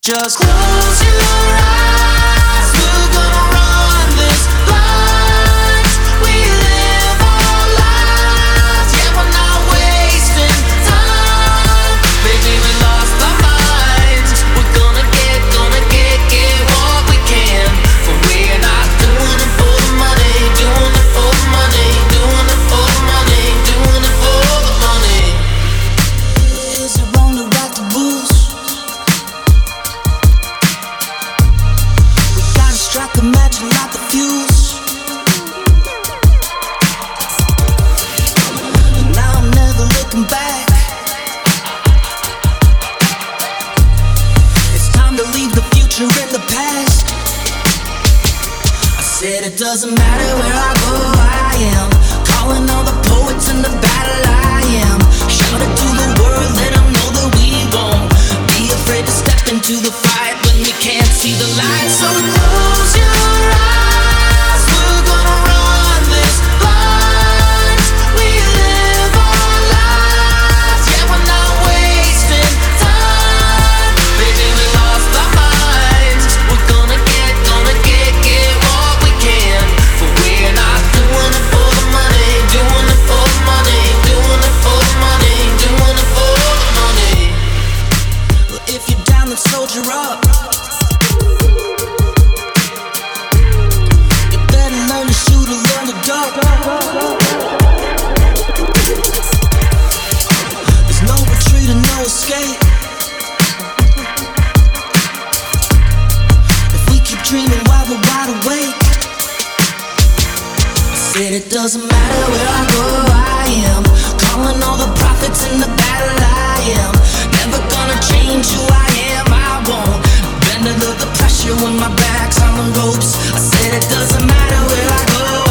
Just close your eyes, we're gonna run this life. We live our lives, yeah, we're not wasting time. Baby, we lost our minds. We're gonna get what we can. But we're not doing it for the money, doing it for the money, doing it for the money, doing it for the money. Is it wrong to rock the booze? Strike a match and light the fuse. And now I'm never looking back. It's time to leave the future in the past. I said it doesn't matter where I go, I am calling all the poets in the battle. I am shouting to the world, let them know that we won't be afraid to step into the fight when we can't see the light. So close your eyes, we're gonna run this life. We live our lives, yeah, we're not wasting time. Baby, we lost our minds. We're gonna get what we can. But we're not doing it for the money, doing it for the money, doing it for the money, doing it for the money. Well, if you're down, then soldier up. Learn to shoot or learn to duck. There's no retreat and no escape. If we keep dreaming while we're wide awake. I said it doesn't matter where I go, I am calling all the prophets in the battle. I am never gonna change who I am. I won't bend under the pressure when my back's on the ropes. I said it doesn't matter where I go.